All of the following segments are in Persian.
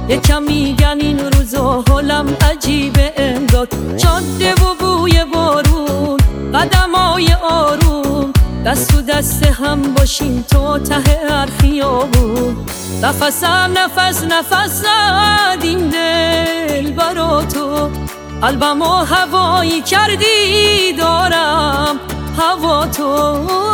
یکم میگن این روزا حالم عجیبه انگار، جاده و بوی بارون، قدمای آروم، دست تو دست هم باشیم تا ته هر خیابون. نفسم نفس زد این دل برا تو، قلبم و هوایی کردی دارم هوا تو.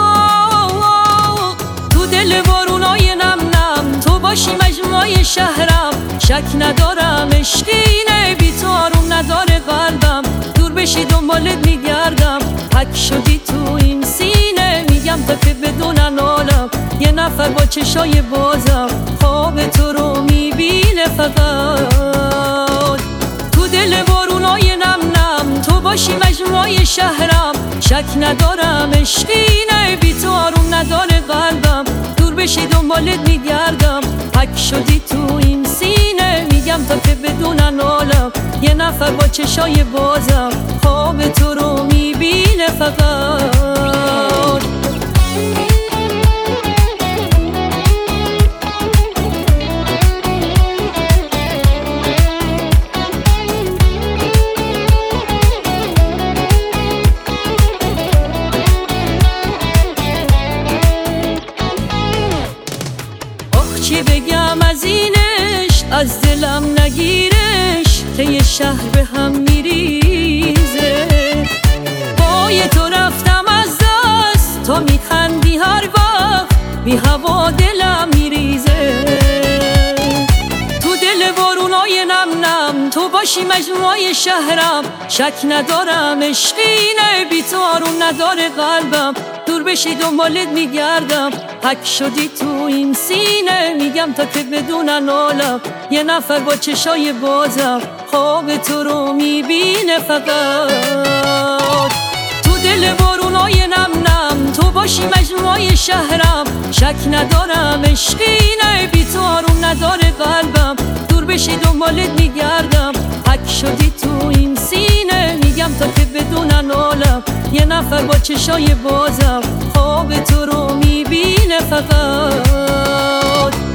تو دل بارونای نم نم تو باشی مجموعه شهرم، شک ندارم عشقینه بی تو آروم نداره قلبم، دور بشی دنبالت میگردم، حک شدی تو این سینه، میگم تفه بدونن عالم، یه نفر با چشای بازم خواب تو رو میبینه فقط. تو دل بارونای نم نم تو باشی مجموعه شهرم، شک ندارم عشقینه بی تو آروم نداره قلبم، دور بشی دنبالت میگردم، حک شدی تو این سینه، میگم تا که بدونن عالم، یه نفر با چشای بازم خواب تو رو میبینه فقط. چی بگم از اینش، از دلم نگیرش، طی شهر به هم میریزه، پای تو رفتم از دست، تو میخندی هر وقت، بی هوا دلم میریزه. تو دل بارونای نم نم تو باشی مجموعه شهرم، شک ندارم عشقینه بی تو آروم نداره قلبم، دور بشی دنبالت میگردم، حک شدی تو این سینه، میگم تا که بدونن عالم، یه نفر با چشای بازم خواب تو رو میبینه فقط. تو دل بارونای نم نم تو باشی مجموعه شهرم، شک ندارم عشقینه بی تو آروم نداره قلبم، دور بشی دنبالت میگردم، حک شدی تو این سینه، میگم تا که بدونن عالم، یه نفر با چشای بازم خواب تو رو میبینه فقط.